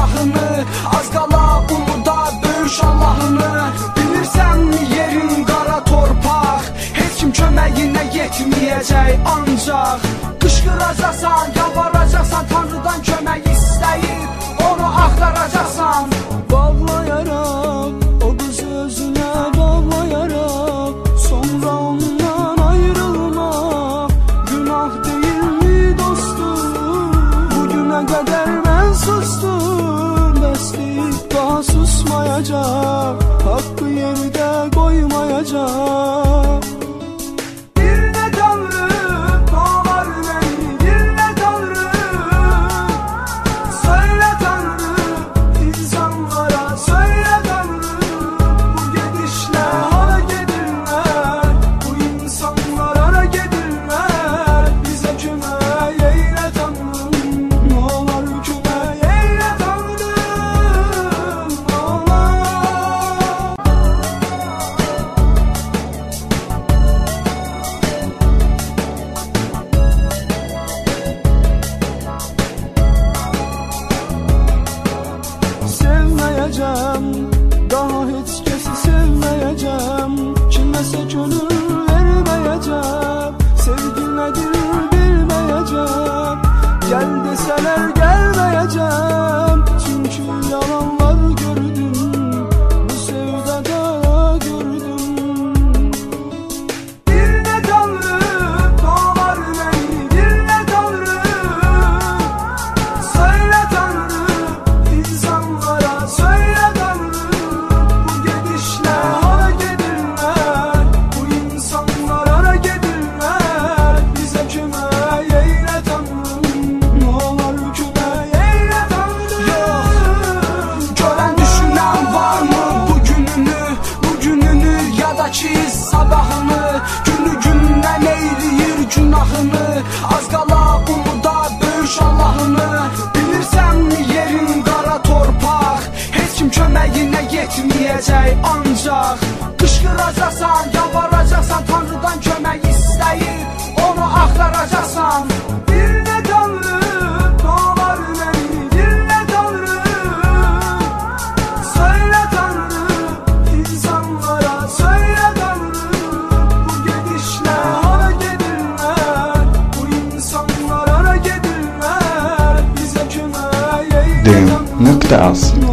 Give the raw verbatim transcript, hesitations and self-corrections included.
günahını, az qala umuda böyüş Allahını. Bilirsən yerin qara torpaq, heç kim köməyinə yetməyəcək ancaq. Qışqıracaqsan, yalvaracaqsan, Tanrıdan kömək istəyib onu axtaracaqsan. Bağlayarak o qızı özünə bağlayarak, sonra ondan ayrılmaq günah deyilmi dostum? Bugüne kadar ben sustum, bəsliyib daha susmayacaq, hakkı yerdə qoymayacaq. Dinle Tanrı, doğar beni, dinle Tanrı. Söyle Tanrı, insanlara söyle Tanrı. Bu gidişle hara gedirler, bu insanlar hara gedirler. Bize kömək eyle Tanrım, ne olur kömək eyle Tanrım, ne olur. Sevməyəcəm, daha heç kəsi sevməyəcəm, kiməsə könül verməyəcəm, sevgi nədir bilməyəcəm, gəl desələr gəlməyəcəm, çünki yalanlar gördüm, bu sevdada gördüm. Dinle Tanrı, doğar beni, dinle Tanrı. Söyle Tanrı, insanlara söyle Tanrı. Bu gidişle hara gedirler, bu insanlar hara gedirler. Bize kömək eyle Tanrım, ne olur kömək eyle Tanrım. Görən düşünən var mı bugününü, bugününü ya da ki sabahını? Günü gündən eyləyir günahını, az qala umuda böyüş Allahını. Bilirsən yerin qara torpaq, heç kim köməyinə yetməyəcək ancaq. Qışqıracaqsan, yalvaracaqsan, Tanrıdan kömək istəyib onu axtaracaqsan. Dinle Tanrı, doğar beni, dinle Tanrı. Söyle Tanrı, insanlara söyle Tanrı. Bu gidişle hara gedirler, bu insanlar hara gedirler. Bize kömək eyle dem nokta az.